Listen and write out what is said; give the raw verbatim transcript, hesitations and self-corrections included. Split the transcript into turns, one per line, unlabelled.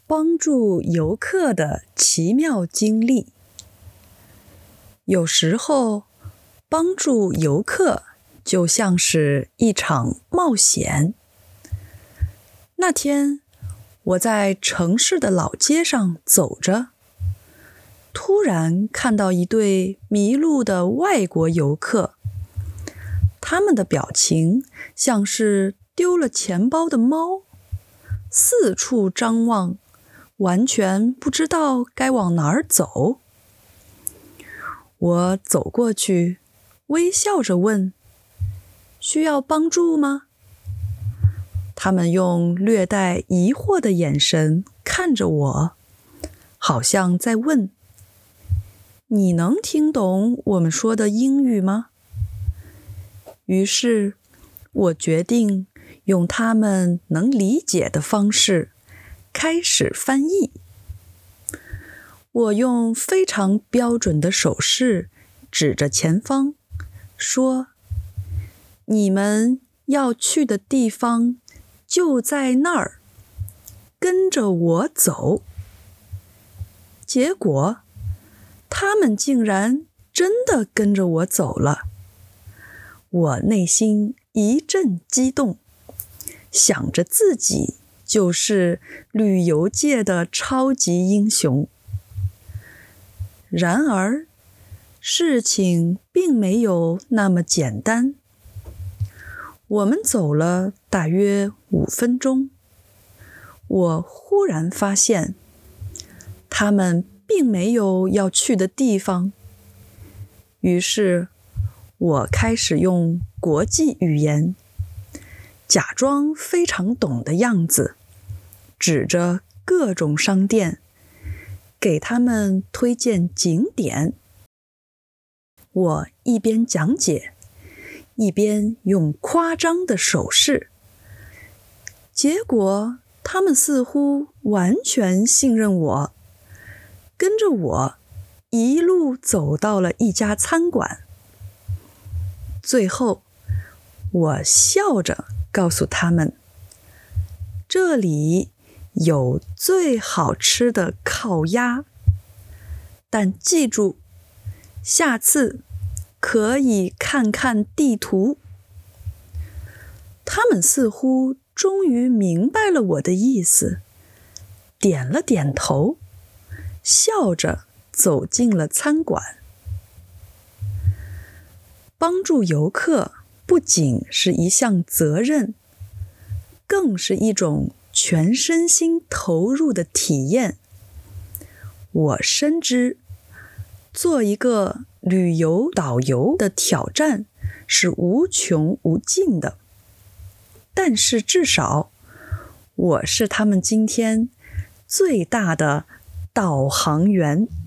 帮助游客的奇妙经历。有时候，帮助游客就像是一场冒险。那天，我在城市的老街上走着，突然看到一对迷路的外国游客，他们的表情像是丢了钱包的猫，四处张望，完全不知道该往哪儿走。我走过去，微笑着问：“需要帮助吗？”他们用略带疑惑的眼神看着我，好像在问：“你能听懂我们说的英语吗？”于是，我决定用他们能理解的方式开始翻译。我用非常标准的手势指着前方，说：“你们要去的地方就在那儿，跟着我走。”结果，他们竟然真的跟着我走了。我内心一阵激动，想着自己就是旅游界的超级英雄。然而，事情并没有那么简单。我们走了大约五分钟，我忽然发现，他们并没有要去的地方。于是，我开始用国际语言，假装非常懂的样子，指着各种商店，给他们推荐景点。我一边讲解，一边用夸张的手势。结果，他们似乎完全信任我，跟着我一路走到了一家餐馆。最后，我笑着告诉他们，这里有最好吃的烤鸭，但记住，下次可以看看地图。他们似乎终于明白了我的意思，点了点头，笑着走进了餐馆。帮助游客不仅是一项责任，更是一种全身心投入的体验。我深知，做一个旅游导游的挑战是无穷无尽的，但是至少，我是他们今天最大的导航员。